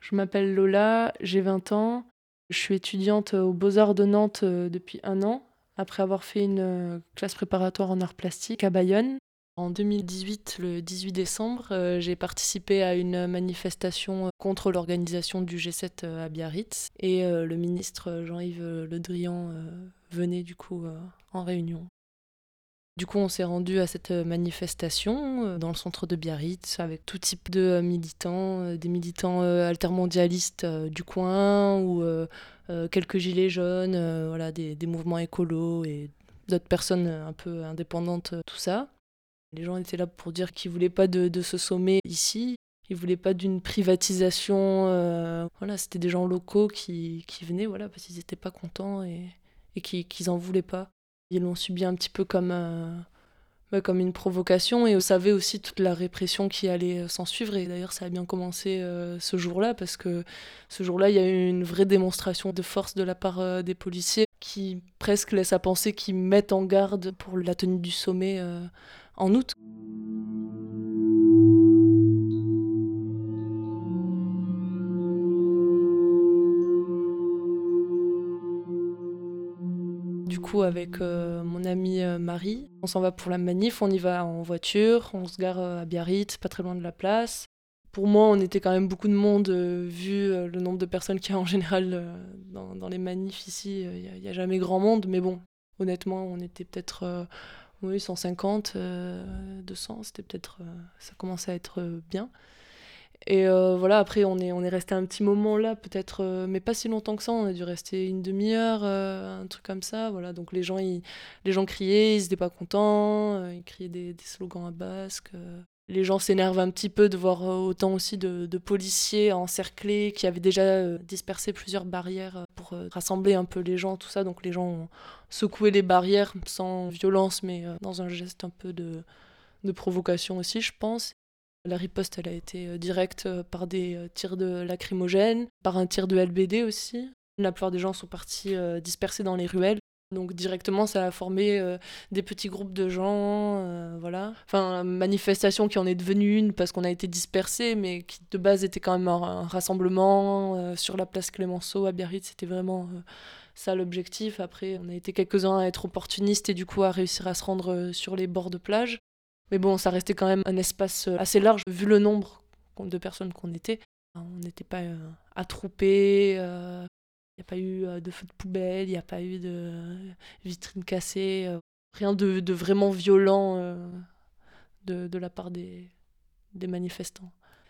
Je m'appelle Lola, j'ai 20 ans. Je suis étudiante aux Beaux-Arts de Nantes depuis 1 an, après avoir fait une classe préparatoire en arts plastiques à Bayonne. En 2018, le 18 décembre, j'ai participé à une manifestation contre l'organisation du G7 à Biarritz. Et le ministre Jean-Yves Le Drian venait du coup en réunion. Du coup, on s'est rendu à cette manifestation dans le centre de Biarritz avec tout type de militants, des militants altermondialistes du coin ou quelques gilets jaunes, voilà, des mouvements écolos et d'autres personnes un peu indépendantes, tout ça. Les gens étaient là pour dire qu'ils voulaient pas de ce sommet ici, ils voulaient pas d'une privatisation. Voilà, c'était des gens locaux qui venaient, voilà, parce qu'ils étaient pas contents et qu'ils en voulaient pas. Ils l'ont subi un petit peu comme une provocation et on savait aussi toute la répression qui allait s'en suivre. Et d'ailleurs, ça a bien commencé ce jour-là parce que ce jour-là, il y a eu une vraie démonstration de force de la part des policiers qui presque laissent à penser qu'ils mettent en garde pour la tenue du sommet en août. Du coup, avec mon amie Marie, on s'en va pour la manif, on y va en voiture, on se gare à Biarritz, pas très loin de la place. Pour moi, on était quand même beaucoup de monde, vu le nombre de personnes qu'il y a en général dans les manifs ici. Il n'y a jamais grand monde, mais bon, honnêtement, on était peut-être oui, 150, 200, c'était peut-être, ça commençait à être bien. Et voilà, après, on est resté un petit moment là, peut-être, mais pas si longtemps que ça. On a dû rester une demi-heure, un truc comme ça. Voilà, donc les gens criaient, ils étaient pas contents, ils criaient des slogans à basque. Les gens s'énervent un petit peu de voir autant aussi de policiers encerclés qui avaient déjà dispersé plusieurs barrières pour rassembler un peu les gens, tout ça. Donc les gens ont secoué les barrières sans violence, mais dans un geste un peu de provocation aussi, je pense. La riposte, elle a été directe par des tirs de lacrymogène, par un tir de LBD aussi. La plupart des gens sont partis dispersés dans les ruelles. Donc directement, ça a formé des petits groupes de gens, voilà. Enfin, manifestation qui en est devenue une parce qu'on a été dispersés, mais qui de base était quand même un rassemblement sur la place Clémenceau à Biarritz. C'était vraiment ça l'objectif. Après, on a été quelques-uns à être opportunistes et du coup à réussir à se rendre sur les bords de plage. Mais bon, ça restait quand même un espace assez large, vu le nombre de personnes qu'on était. On n'était pas attroupés, il n'y a pas eu de feu de poubelle, il n'y a pas eu de vitrines cassées, rien de vraiment violent de la part des manifestants.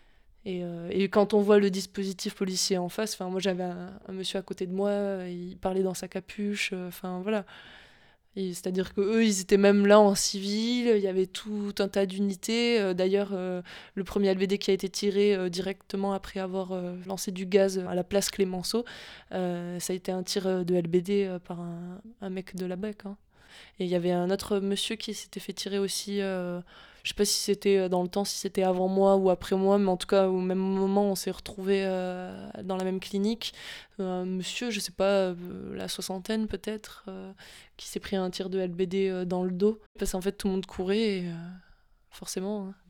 Et quand on voit le dispositif policier en face, moi j'avais un monsieur à côté de moi, il parlait dans sa capuche, enfin voilà. C'est-à-dire qu'eux, ils étaient même là en civil, il y avait tout un tas d'unités. D'ailleurs, le premier LBD qui a été tiré directement après avoir lancé du gaz à la place Clémenceau, ça a été un tir de LBD par un mec de la BEC, hein. Et il y avait un autre monsieur qui s'était fait tirer aussi. Je sais pas si c'était dans le temps, si c'était avant moi ou après moi, mais en tout cas, au même moment, on s'est retrouvés dans la même clinique. Un monsieur, je sais pas, la soixantaine peut-être, qui s'est pris un tir de LBD dans le dos. Parce qu'en fait, tout le monde courait, et, forcément, hein.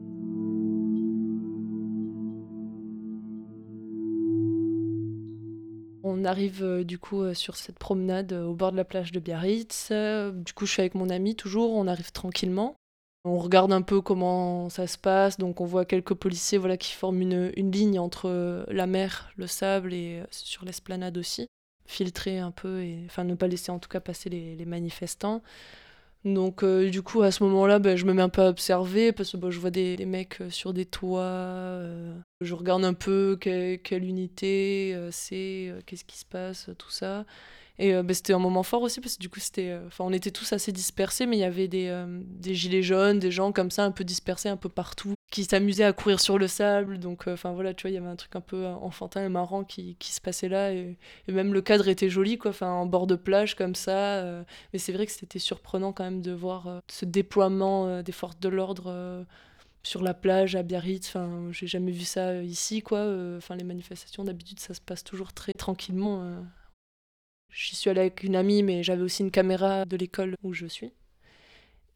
On arrive du coup sur cette promenade au bord de la plage de Biarritz. Du coup, je suis avec mon ami toujours, on arrive tranquillement. On regarde un peu comment ça se passe, donc on voit quelques policiers, voilà, qui forment une ligne entre la mer, le sable et sur l'esplanade aussi. Filtrer un peu, et enfin ne pas laisser en tout cas passer les manifestants. Donc du coup à ce moment-là, je me mets un peu à observer parce que je vois des mecs sur des toits. Je regarde un peu quelle unité c'est, qu'est-ce qui se passe, tout ça. Et c'était un moment fort aussi parce que du coup on était tous assez dispersés, mais il y avait des gilets jaunes, des gens comme ça un peu dispersés un peu partout qui s'amusaient à courir sur le sable. Donc voilà, tu vois, il y avait un truc un peu enfantin et marrant qui se passait là, et même le cadre était joli, quoi, enfin en bord de plage comme ça. Mais c'est vrai que c'était surprenant quand même de voir ce déploiement des forces de l'ordre sur la plage à Biarritz. Enfin, j'ai jamais vu ça ici, quoi. Enfin, les manifestations d'habitude ça se passe toujours très tranquillement. J'y suis allée avec une amie, mais j'avais aussi une caméra de l'école où je suis.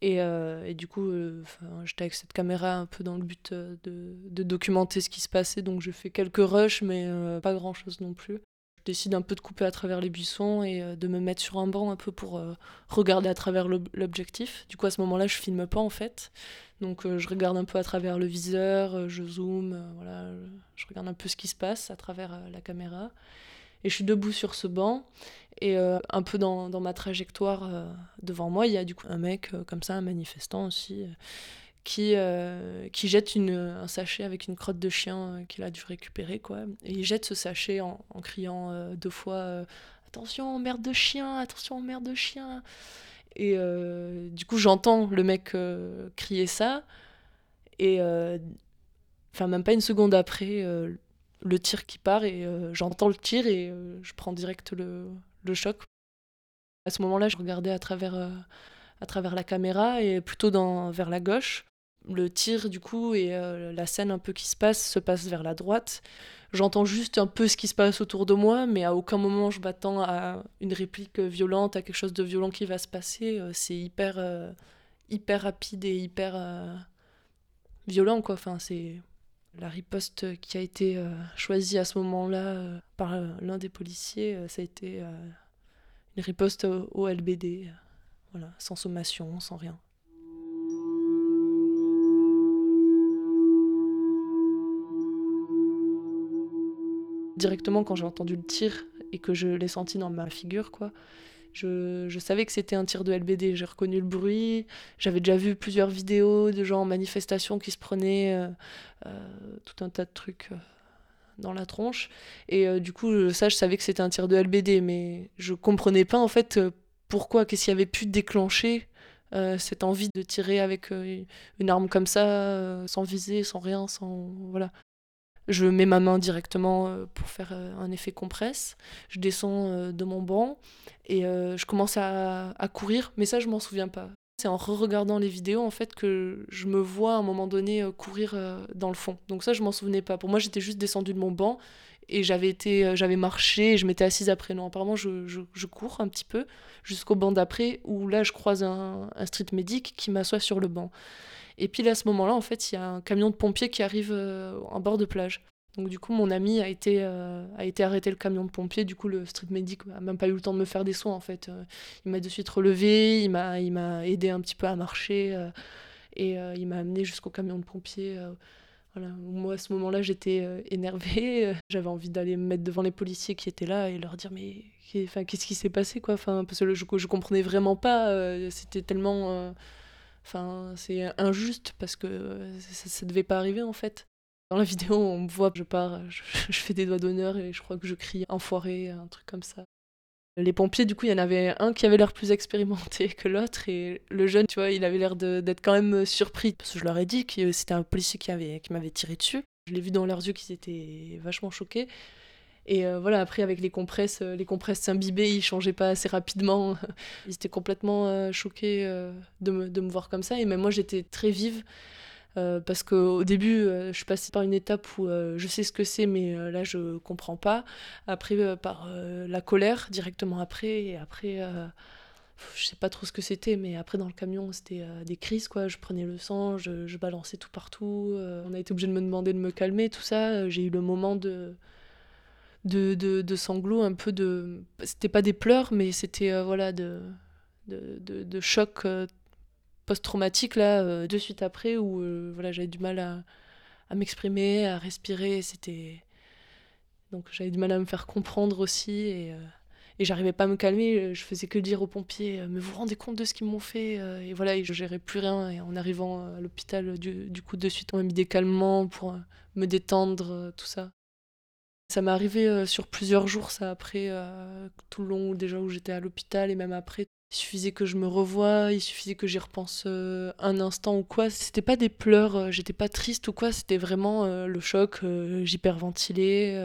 Et du coup, j'étais avec cette caméra un peu dans le but de documenter ce qui se passait. Donc je fais quelques rushs, mais pas grand-chose non plus. Je décide un peu de couper à travers les buissons et de me mettre sur un banc un peu pour regarder à travers l'objectif. Du coup, à ce moment-là, je filme pas en fait. Donc je regarde un peu à travers le viseur, je zoome, voilà, je regarde un peu ce qui se passe à travers la caméra. Et je suis debout sur ce banc. Et un peu dans ma trajectoire devant moi, il y a du coup un mec comme ça, un manifestant aussi, qui jette un sachet avec une crotte de chien qu'il a dû récupérer, quoi. Et il jette ce sachet en criant 2 fois attention, merde de chien, attention, merde de chien. Et du coup, j'entends le mec crier ça. Et même pas une seconde après, le tir qui part, et j'entends le tir et je prends direct le choc. À ce moment-là, je regardais à travers la caméra et plutôt vers la gauche. Le tir, du coup, et la scène un peu qui se passe vers la droite. J'entends juste un peu ce qui se passe autour de moi, mais à aucun moment je m'attends à une réplique violente, à quelque chose de violent qui va se passer. C'est hyper rapide et hyper violent, quoi. Enfin, c'est la riposte qui a été choisie à ce moment-là par l'un des policiers. Ça a été une riposte au LBD. Voilà, sans sommation, sans rien. Directement, quand j'ai entendu le tir et que je l'ai senti dans ma figure, quoi, je savais que c'était un tir de LBD. J'ai reconnu le bruit. J'avais déjà vu plusieurs vidéos de gens en manifestation qui se prenaient tout un tas de trucs dans la tronche. Et du coup, ça, je savais que c'était un tir de LBD, mais je comprenais pas en fait pourquoi, qu'est-ce qui avait pu déclencher cette envie de tirer avec une arme comme ça, sans viser, sans rien, sans. Voilà. Je mets ma main directement pour faire un effet compresse. Je descends de mon banc et je commence à courir, mais ça, je m'en souviens pas. C'est en re-regardant les vidéos en fait que je me vois à un moment donné courir dans le fond. Donc ça, je m'en souvenais pas. Pour moi, j'étais juste descendue de mon banc et j'avais marché et je m'étais assise après. Non, apparemment, je cours un petit peu jusqu'au banc d'après où là, je croise un street medic qui m'assoit sur le banc. Et puis là, à ce moment-là, en fait, il y a un camion de pompiers qui arrive en bord de plage. Donc du coup, mon ami a été arrêter le camion de pompiers. Du coup, le street medic n'a même pas eu le temps de me faire des soins, en fait. Il m'a de suite relevé, il m'a aidé un petit peu à marcher et il m'a amené jusqu'au camion de pompiers. Voilà. Moi, à ce moment-là, j'étais énervée. J'avais envie d'aller me mettre devant les policiers qui étaient là et leur dire mais qu'est-ce qui s'est passé, quoi. Parce que je comprenais vraiment pas. C'était tellement... c'est injuste parce que ça devait pas arriver en fait. Dans la vidéo, on me voit, je pars, je fais des doigts d'honneur et je crois que je crie enfoiré, un truc comme ça. Les pompiers, du coup, il y en avait un qui avait l'air plus expérimenté que l'autre et le jeune, tu vois, il avait l'air d'être quand même surpris parce que je leur ai dit que c'était un policier qui m'avait tiré dessus. Je l'ai vu dans leurs yeux qu'ils étaient vachement choqués. Et voilà, après, avec les compresses s'imbibées, ils changeaient pas assez rapidement. Ils étaient complètement choqués de me voir comme ça. Et même moi, j'étais très vive. Parce qu'au début, je suis passée par une étape où je sais ce que c'est, mais là, je comprends pas. Après, par la colère, directement après. Et après, je sais pas trop ce que c'était, mais après, dans le camion, c'était des crises, quoi. Je prenais le sang, je balançais tout partout. On a été obligé de me demander de me calmer, tout ça. J'ai eu le moment de sanglots, un peu de. C'était pas des pleurs, mais c'était voilà, de choc post-traumatique, là, de suite après, où voilà, j'avais du mal à m'exprimer, à respirer. Donc j'avais du mal à me faire comprendre aussi. Et j'arrivais pas à me calmer. Je faisais que dire aux pompiers mais vous vous rendez compte de ce qu'ils m'ont fait Et voilà, et je gérais plus rien. Et en arrivant à l'hôpital, du coup, de suite, on m'a mis des calmants pour me détendre, tout ça. Ça m'est arrivé sur plusieurs jours, ça, après, tout le long déjà où j'étais à l'hôpital et même après. Il suffisait que je me revoie, il suffisait que j'y repense un instant ou quoi. C'était pas des pleurs, j'étais pas triste ou quoi, c'était vraiment le choc, j'hyperventilais.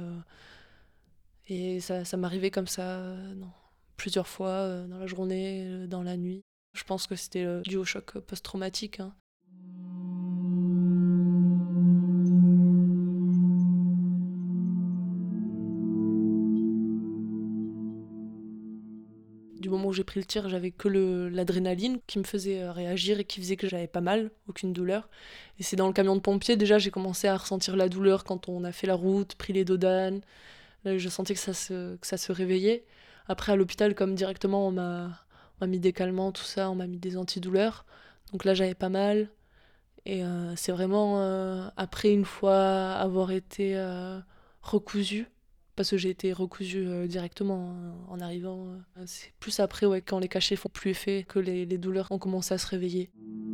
Et ça m'arrivait comme ça non, plusieurs fois dans la journée, dans la nuit. Je pense que c'était dû au choc post-traumatique, hein. Du moment où j'ai pris le tir, j'avais que l'adrénaline qui me faisait réagir et qui faisait que j'avais pas mal, aucune douleur. Et c'est dans le camion de pompiers, déjà, j'ai commencé à ressentir la douleur quand on a fait la route, pris les dodanes. Là, je sentais que ça se réveillait. Après, à l'hôpital, comme directement, on m'a mis des calmants, tout ça, on m'a mis des antidouleurs. Donc là, j'avais pas mal. Et c'est vraiment après, une fois avoir été recousue, parce que j'ai été recousue directement en arrivant. C'est plus après, ouais, quand les cachets font plus effet, que les douleurs ont commencé à se réveiller.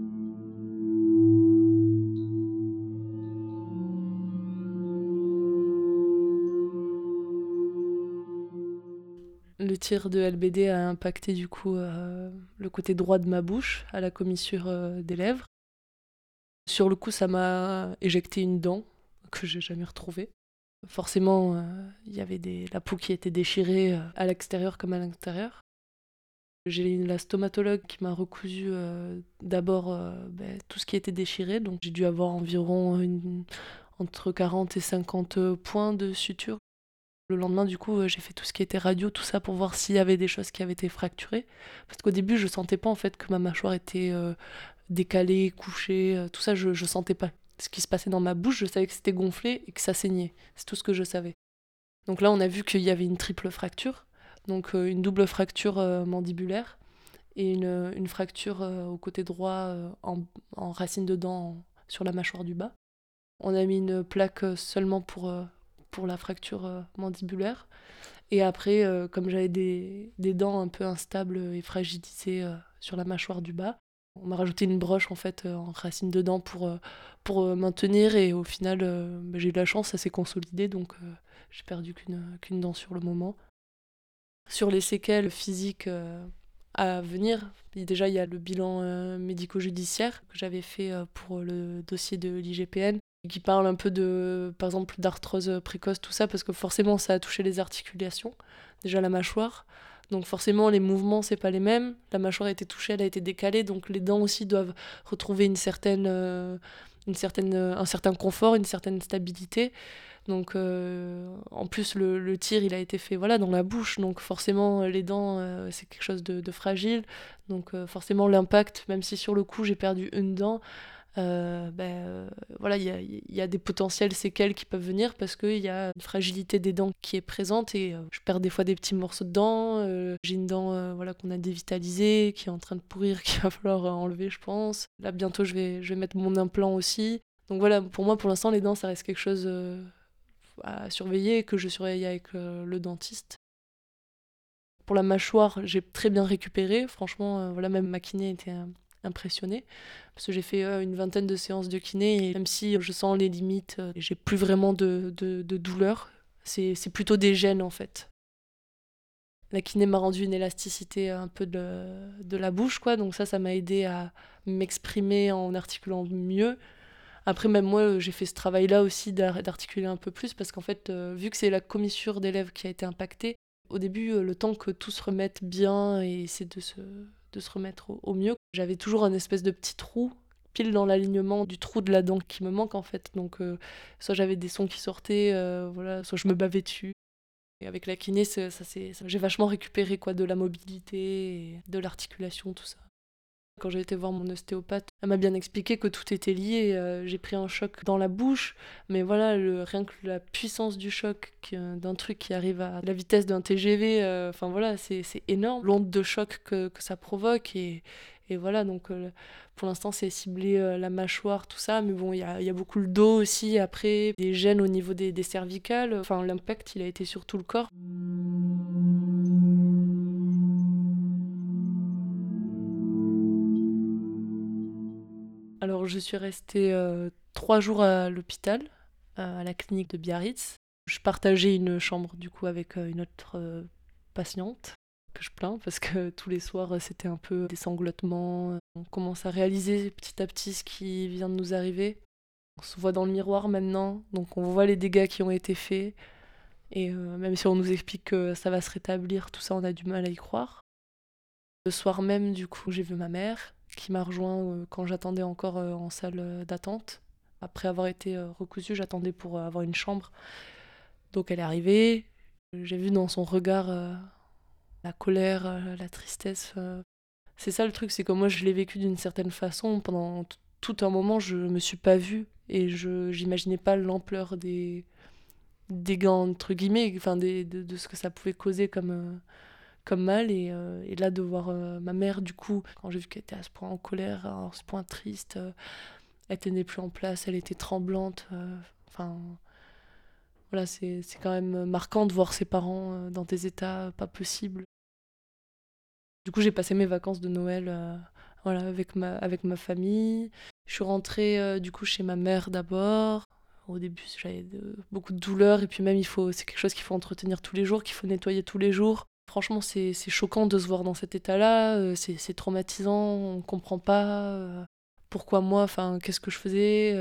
Le tir de LBD a impacté du coup le côté droit de ma bouche, à la commissure des lèvres. Sur le coup, ça m'a éjecté une dent que j'ai jamais retrouvée. Forcément, il y avait la peau qui était déchirée à l'extérieur comme à l'intérieur. J'ai eu la stomatologue qui m'a recousu d'abord tout ce qui était déchiré. Donc j'ai dû avoir environ entre 40 et 50 points de suture. Le lendemain, du coup, j'ai fait tout ce qui était radio, tout ça pour voir s'il y avait des choses qui avaient été fracturées. Parce qu'au début, je sentais pas en fait que ma mâchoire était décalée, couchée, tout ça, je sentais pas. Ce qui se passait dans ma bouche, je savais que c'était gonflé et que ça saignait. C'est tout ce que je savais. Donc là, on a vu qu'il y avait une triple fracture. Donc une double fracture mandibulaire et une fracture au côté droit en racine de dent sur la mâchoire du bas. On a mis une plaque seulement pour la fracture mandibulaire. Et après, comme j'avais des dents un peu instables et fragilisées sur la mâchoire du bas, on m'a rajouté une broche en fait en racine de dent pour maintenir. Et au final, j'ai eu de la chance, ça s'est consolidé, donc j'ai perdu qu'une dent sur le moment. Sur les séquelles physiques à venir, déjà il y a le bilan médico-judiciaire que j'avais fait pour le dossier de l'IGPN, qui parle un peu de, par exemple, d'arthrose précoce, tout ça, parce que forcément ça a touché les articulations, déjà la mâchoire. Donc forcément les mouvements c'est pas les mêmes, la mâchoire a été touchée, elle a été décalée, donc les dents aussi doivent retrouver un certain confort, une certaine stabilité. Donc en plus le tir il a été fait voilà dans la bouche, donc forcément les dents c'est quelque chose de fragile, donc forcément l'impact, même si sur le coup j'ai perdu une dent, voilà il y a des potentielles séquelles qui peuvent venir parce qu'il y a une fragilité des dents qui est présente et je perds des fois des petits morceaux de dents, j'ai une dent voilà qu'on a dévitalisée qui est en train de pourrir qu'il va falloir enlever je pense. Là bientôt je vais mettre mon implant aussi. Donc voilà, pour moi pour l'instant les dents ça reste quelque chose à surveiller et que je surveille avec le dentiste. Pour la mâchoire, j'ai très bien récupéré. Franchement, voilà, même ma kiné était impressionnée. Parce que j'ai fait une vingtaine de séances de kiné et même si je sens les limites, j'ai plus vraiment de douleur. C'est plutôt des gènes en fait. La kiné m'a rendu une élasticité un peu de la bouche, quoi. Donc ça m'a aidé à m'exprimer en articulant mieux. Après, même moi, j'ai fait ce travail-là aussi d'articuler un peu plus parce qu'en fait, vu que c'est la commissure d'élèves qui a été impactée, au début, le temps que tout se remette bien et essayer de se remettre au mieux, j'avais toujours un espèce de petit trou pile dans l'alignement du trou de la dent qui me manque en fait. Donc, soit j'avais des sons qui sortaient, voilà, soit je me bavais dessus. Et avec la kiné, j'ai vachement récupéré quoi, de la mobilité, et de l'articulation, tout ça. Quand j'ai été voir mon ostéopathe, elle m'a bien expliqué que tout était lié. J'ai pris un choc dans la bouche, mais voilà, rien que la puissance du choc d'un truc qui arrive à la vitesse d'un TGV, enfin voilà, c'est énorme. L'onde de choc que ça provoque et voilà, donc pour l'instant c'est ciblé la mâchoire, tout ça, mais bon, il y a beaucoup le dos aussi, après, des gènes au niveau des cervicales, enfin l'impact il a été sur tout le corps. Alors je suis restée 3 jours à l'hôpital, à la clinique de Biarritz. Je partageais une chambre du coup avec une autre patiente que je plains parce que tous les soirs c'était un peu des sanglotements. On commence à réaliser petit à petit ce qui vient de nous arriver. On se voit dans le miroir maintenant, donc on voit les dégâts qui ont été faits. Et même si on nous explique que ça va se rétablir, tout ça on a du mal à y croire. Le soir même du coup j'ai vu ma mère qui m'a rejoint quand j'attendais encore en salle d'attente. Après avoir été recousue, j'attendais pour avoir une chambre. Donc elle est arrivée. J'ai vu dans son regard la colère, la tristesse. C'est ça le truc, c'est que moi je l'ai vécu d'une certaine façon. Pendant tout un moment, je me suis pas vue et je j'imaginais pas l'ampleur des gants, entre guillemets, enfin de ce que ça pouvait causer comme mal. Et là, de voir ma mère, du coup, quand j'ai vu qu'elle était à ce point en colère, à ce point triste, elle tenait plus en place, elle était tremblante. Enfin, voilà, c'est quand même marquant de voir ses parents dans des états pas possibles. Du coup, j'ai passé mes vacances de Noël voilà, avec ma famille. Je suis rentrée du coup chez ma mère d'abord. Au début, j'avais beaucoup de douleurs et puis même c'est quelque chose qu'il faut entretenir tous les jours, qu'il faut nettoyer tous les jours. Franchement, c'est choquant de se voir dans cet état-là. C'est traumatisant. On comprend pas pourquoi moi. Enfin, qu'est-ce que je faisais.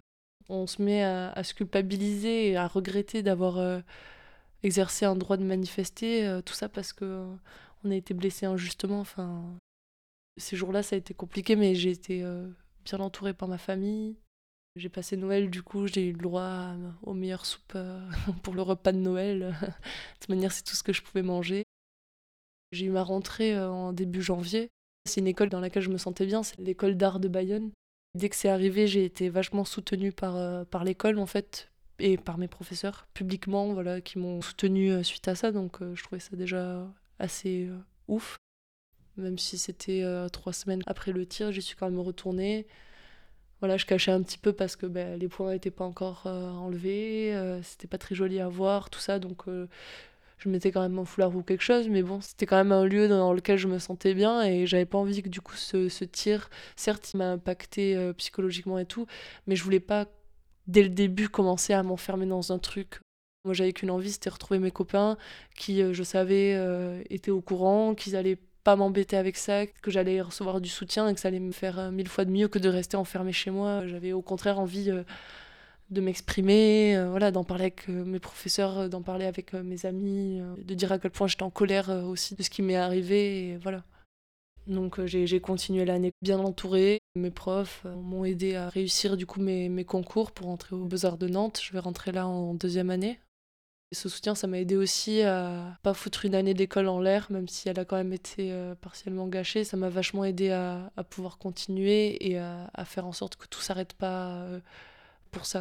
On se met à se culpabiliser et à regretter d'avoir exercé un droit de manifester. Tout ça parce que on a été blessé injustement. Enfin, ces jours-là, ça a été compliqué, mais j'ai été bien entourée par ma famille. J'ai passé Noël, du coup, j'ai eu le droit aux meilleures soupes pour le repas de Noël. De toute manière, c'est tout ce que je pouvais manger. J'ai eu ma rentrée en début janvier. C'est une école dans laquelle je me sentais bien, c'est l'école d'art de Bayonne. Dès que c'est arrivé, j'ai été vachement soutenue par l'école, en fait, et par mes professeurs, publiquement, voilà, qui m'ont soutenue suite à ça. Donc, je trouvais ça déjà assez ouf. Même si c'était 3 semaines après le tir, j'y suis quand même retournée. Voilà, je cachais un petit peu parce que les points n'étaient pas encore enlevés, c'était pas très joli à voir, tout ça, donc je mettais quand même un foulard ou quelque chose, mais bon, c'était quand même un lieu dans lequel je me sentais bien et j'avais pas envie que du coup ce tir, certes, il m'a impacté psychologiquement et tout, mais je voulais pas dès le début commencer à m'enfermer dans un truc. Moi, j'avais qu'une envie, c'était retrouver mes copains qui, je savais, étaient au courant, qu'ils allaient pas m'embêter avec ça, que j'allais recevoir du soutien et que ça allait me faire 1000 fois de mieux que de rester enfermée chez moi. J'avais au contraire envie de m'exprimer, voilà, d'en parler avec mes professeurs, d'en parler avec mes amis, de dire à quel point j'étais en colère aussi de ce qui m'est arrivé, et voilà. Donc j'ai continué l'année bien entourée. Mes profs m'ont aidé à réussir du coup mes concours pour entrer aux Beaux-Arts de Nantes. Je vais rentrer là en deuxième année. Et ce soutien, ça m'a aidé aussi à pas foutre une année d'école en l'air, même si elle a quand même été partiellement gâchée. Ça m'a vachement aidé à pouvoir continuer et à faire en sorte que tout s'arrête pas pour ça.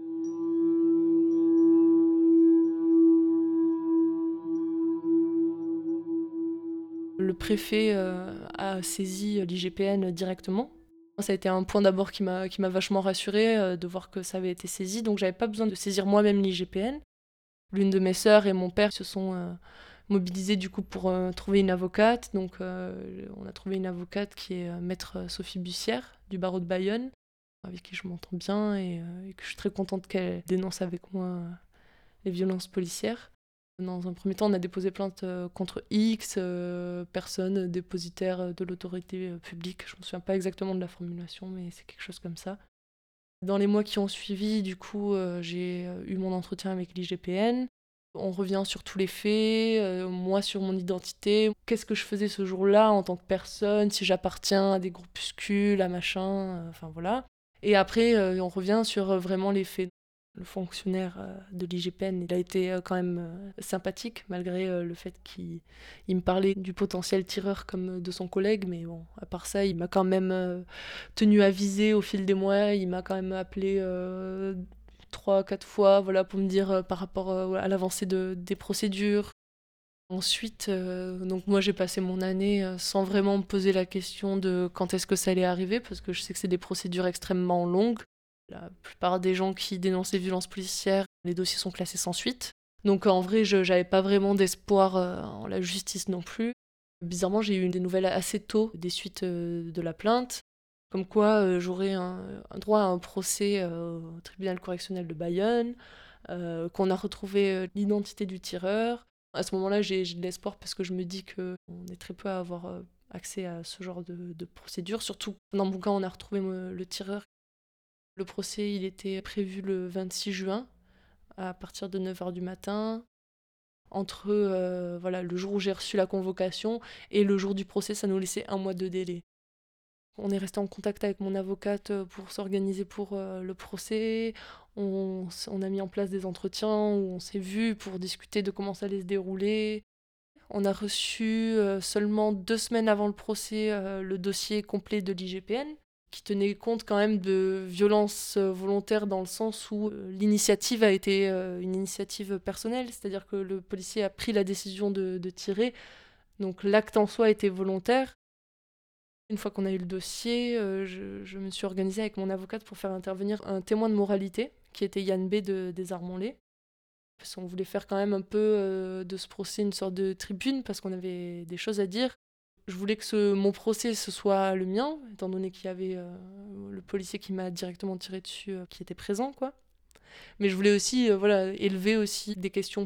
Le préfet a saisi l'IGPN directement. Ça a été un point d'abord qui m'a vachement rassurée de voir que ça avait été saisi. Donc j'avais pas besoin de saisir moi-même l'IGPN. L'une de mes sœurs et mon père se sont mobilisés du coup pour trouver une avocate. Donc on a trouvé une avocate qui est maître Sophie Bussière du barreau de Bayonne, avec qui je m'entends bien et que je suis très contente qu'elle dénonce avec moi les violences policières. Dans un premier temps, on a déposé plainte contre X, personne dépositaire de l'autorité publique. Je ne me souviens pas exactement de la formulation, mais c'est quelque chose comme ça. Dans les mois qui ont suivi, du coup, j'ai eu mon entretien avec l'IGPN. On revient sur tous les faits, moi sur mon identité. Qu'est-ce que je faisais ce jour-là en tant que personne, si j'appartiens à des groupuscules, à machin, enfin voilà. Et après, on revient sur vraiment les faits. Le fonctionnaire de l'IGPN, il a été quand même sympathique, malgré le fait qu'il me parlait du potentiel tireur comme de son collègue. Mais bon, à part ça, il m'a quand même tenu à viser au fil des mois. Il m'a quand même appelé 3, 4 fois, voilà, pour me dire par rapport à l'avancée des procédures. Ensuite, donc moi j'ai passé mon année sans vraiment me poser la question de quand est-ce que ça allait arriver, parce que je sais que c'est des procédures extrêmement longues. La plupart des gens qui dénoncent les violences policières, les dossiers sont classés sans suite. Donc en vrai, je n'avais pas vraiment d'espoir en la justice non plus. Bizarrement, j'ai eu des nouvelles assez tôt des suites de la plainte, comme quoi j'aurais un droit à un procès au tribunal correctionnel de Bayonne, qu'on a retrouvé l'identité du tireur. À ce moment-là, j'ai de l'espoir parce que je me dis qu'on est très peu à avoir accès à ce genre de procédure. Surtout, dans mon cas, on a retrouvé le tireur. Le procès, il était prévu le 26 juin, à partir de 9h du matin. Entre voilà, le jour où j'ai reçu la convocation et le jour du procès, ça nous laissait un mois de délai. On est resté en contact avec mon avocate pour s'organiser pour le procès. On a mis en place des entretiens où on s'est vu pour discuter de comment ça allait se dérouler. On a reçu seulement 2 semaines avant le procès le dossier complet de l'IGPN, qui tenait compte quand même de violences volontaires dans le sens où l'initiative a été une initiative personnelle, c'est-à-dire que le policier a pris la décision de tirer, donc l'acte en soi était volontaire. Une fois qu'on a eu le dossier, je me suis organisée avec mon avocate pour faire intervenir un témoin de moralité, qui était Yann B des Armonlés. Parce qu'on voulait faire quand même un peu de ce procès une sorte de tribune, parce qu'on avait des choses à dire. Je voulais que mon procès, ce soit le mien, étant donné qu'il y avait le policier qui m'a directement tiré dessus, qui était présent, quoi. Mais je voulais aussi élever aussi des questions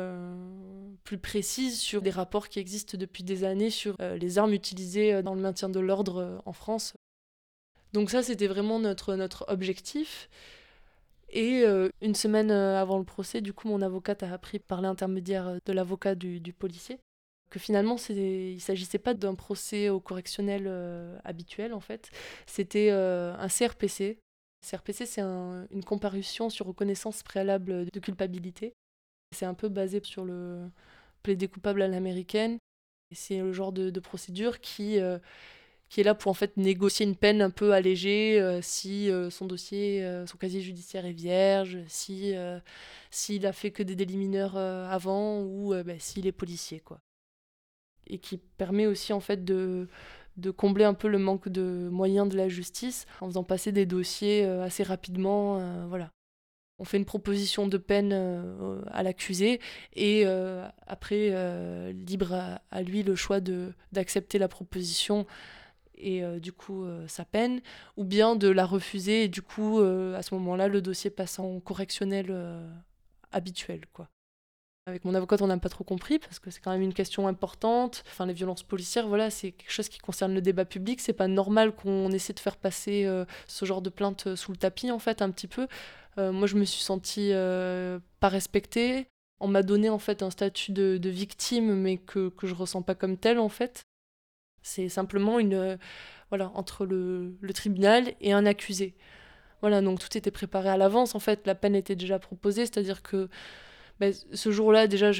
plus précises sur des rapports qui existent depuis des années sur les armes utilisées dans le maintien de l'ordre en France. Donc ça, c'était vraiment notre objectif. Et une semaine avant le procès, du coup, mon avocate a appris par l'intermédiaire de l'avocat du policier que finalement, il ne s'agissait pas d'un procès au correctionnel habituel, en fait. C'était un CRPC. CRPC, c'est une comparution sur reconnaissance préalable de culpabilité. C'est un peu basé sur le plaider coupable à l'américaine. Et c'est le genre de procédure qui est là pour en fait négocier une peine un peu allégée si son dossier, son casier judiciaire est vierge, s'il a fait que des délits mineurs avant ou s'il est policier, quoi. Et qui permet aussi en fait de combler un peu le manque de moyens de la justice en faisant passer des dossiers assez rapidement, voilà. On fait une proposition de peine à l'accusé et après, libre à lui le choix d'accepter la proposition et du coup sa peine, ou bien de la refuser et du coup à ce moment-là le dossier passe en correctionnel habituel, quoi. Avec mon avocate, on n'a pas trop compris parce que c'est quand même une question importante. Enfin, les violences policières, voilà, c'est quelque chose qui concerne le débat public. C'est pas normal qu'on essaie de faire passer ce genre de plainte sous le tapis, en fait, un petit peu. Moi, je me suis sentie pas respectée. On m'a donné en fait un statut de victime, mais que je ressens pas comme tel, en fait. C'est simplement voilà, entre le tribunal et un accusé. Voilà, donc tout était préparé à l'avance, en fait, la peine était déjà proposée, c'est-à-dire que ce jour-là, déjà,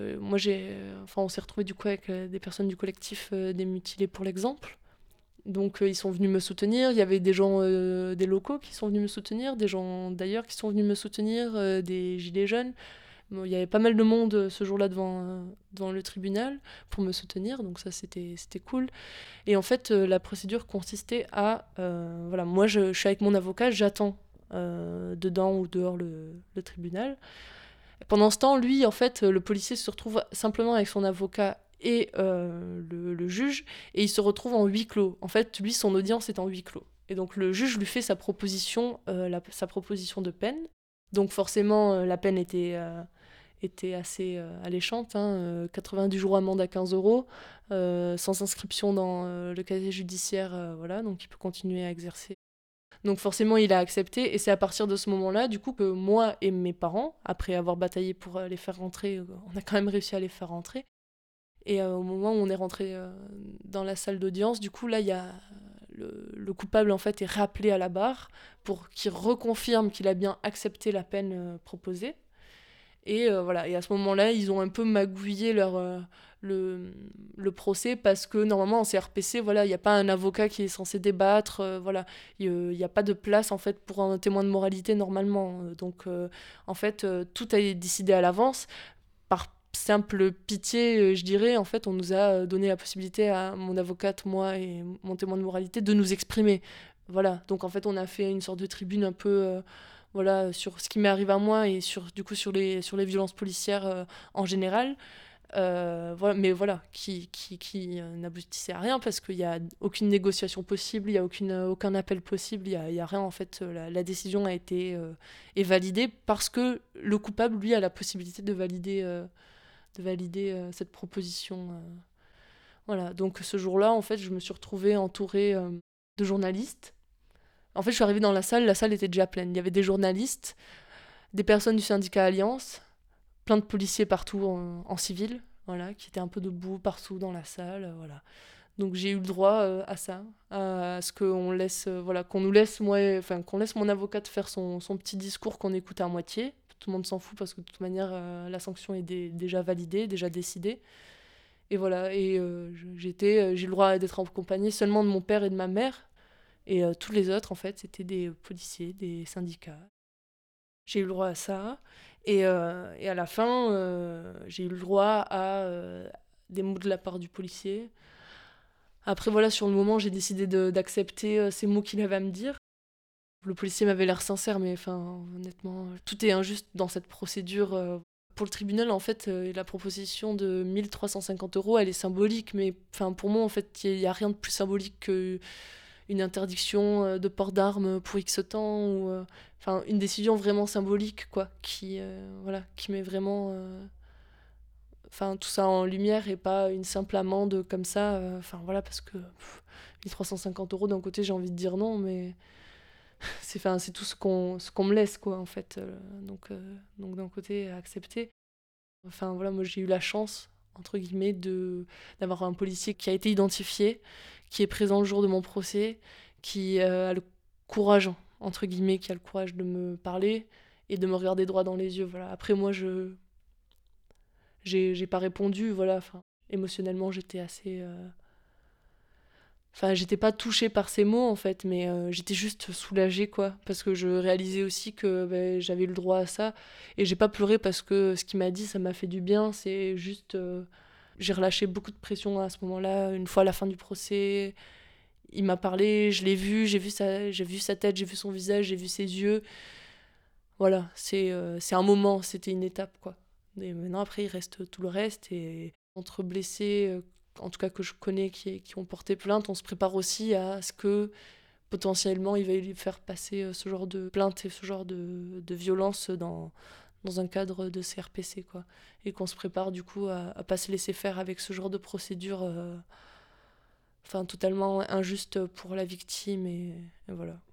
on s'est retrouvés du coup avec des personnes du collectif des mutilés pour l'exemple. Donc ils sont venus me soutenir, il y avait des gens, des locaux qui sont venus me soutenir, des gens d'ailleurs qui sont venus me soutenir, des gilets jaunes. Bon, il y avait pas mal de monde ce jour-là devant le tribunal pour me soutenir, donc ça c'était cool. Et en fait, la procédure consistait à... voilà, moi je suis avec mon avocat, j'attends dedans ou dehors le tribunal. Pendant ce temps, lui, en fait, le policier se retrouve simplement avec son avocat et le juge, et il se retrouve en huis clos. En fait, lui, son audience est en huis clos. Et donc le juge lui fait sa proposition de peine. Donc forcément, la peine était assez alléchante, hein, 90 jours amende à 15 euros, sans inscription dans le casier judiciaire, voilà, donc il peut continuer à exercer. Donc forcément, il a accepté, et c'est à partir de ce moment-là, du coup, que moi et mes parents, après avoir bataillé pour les faire rentrer, on a quand même réussi à les faire rentrer. Et au moment où on est rentré dans la salle d'audience, du coup, là, il y a le coupable, en fait, est rappelé à la barre pour qu'il reconfirme qu'il a bien accepté la peine proposée. Et voilà, et à ce moment-là, ils ont un peu magouillé le procès parce que normalement en CRPC, voilà, il n'y a pas un avocat qui est censé débattre, voilà, il n'y a pas de place en fait pour un témoin de moralité normalement. Donc en fait, tout a été décidé à l'avance. Par simple pitié, je dirais, en fait, on nous a donné la possibilité à mon avocate, moi et mon témoin de moralité de nous exprimer. Voilà, donc en fait, on a fait une sorte de tribune un peu voilà, sur ce qui m'est arrivé à moi et du coup sur les violences policières en général. Voilà, mais voilà, qui n'aboutissait à rien parce qu'il n'y a aucune négociation possible, il n'y a aucun appel possible, il y a rien en fait. La décision a été est validée parce que le coupable, lui, a la possibilité de valider cette proposition. Voilà, donc ce jour-là, en fait, je me suis retrouvée entourée de journalistes. En fait, je suis arrivée dans la salle était déjà pleine. Il y avait des journalistes, des personnes du syndicat Alliance, plein de policiers partout en civil, voilà, qui étaient un peu debout partout dans la salle, voilà. Donc j'ai eu le droit à ça, à ce qu'on laisse, voilà, qu'on laisse mon avocate faire son petit discours qu'on écoute à moitié. Tout le monde s'en fout parce que de toute manière, la sanction est déjà validée, déjà décidée. Et voilà, et j'ai eu le droit d'être accompagnée seulement de mon père et de ma mère. Et tous les autres, en fait, c'était des policiers, des syndicats. J'ai eu le droit à ça. Et à la fin, j'ai eu le droit à des mots de la part du policier. Après, voilà, sur le moment, j'ai décidé d'accepter ces mots qu'il avait à me dire. Le policier m'avait l'air sincère, mais enfin, honnêtement, tout est injuste dans cette procédure. Pour le tribunal, en fait, la proposition de 1 350 €, elle est symbolique, mais enfin, pour moi, en fait, il n'y a rien de plus symbolique qu'une interdiction de port d'armes pour X temps, ou enfin, une décision vraiment symbolique, quoi, voilà, qui met vraiment enfin, tout ça en lumière et pas une simple amende comme ça. Enfin, voilà, parce que 1 350 € d'un côté, j'ai envie de dire non, mais c'est tout ce qu'on me laisse, quoi, en fait. Donc d'un côté, accepter. Enfin voilà, moi j'ai eu la chance, entre guillemets, d'avoir un policier qui a été identifié, qui est présent le jour de mon procès, qui a le courage, entre guillemets, qui a le courage de me parler et de me regarder droit dans les yeux. Voilà. Après moi, j'ai pas répondu, voilà. Enfin, émotionnellement, j'étais assez... Enfin, j'étais pas touchée par ces mots, en fait, mais j'étais juste soulagée, quoi. Parce que je réalisais aussi que ben, j'avais eu le droit à ça. Et j'ai pas pleuré parce que ce qu'il m'a dit, ça m'a fait du bien. C'est juste... j'ai relâché beaucoup de pression à ce moment-là. Une fois à la fin du procès, il m'a parlé, je l'ai vu, j'ai vu sa tête, j'ai vu son visage, j'ai vu ses yeux. Voilà, c'est un moment, c'était une étape, quoi. Et maintenant, après, il reste tout le reste. Et entre blessés, en tout cas que je connais, qui ont porté plainte, on se prépare aussi à ce que potentiellement il va lui faire passer ce genre de plainte et ce genre de violence dans un cadre de CRPC, quoi. Et qu'on se prépare du coup à pas se laisser faire avec ce genre de procédure enfin, totalement injuste pour la victime. Et voilà.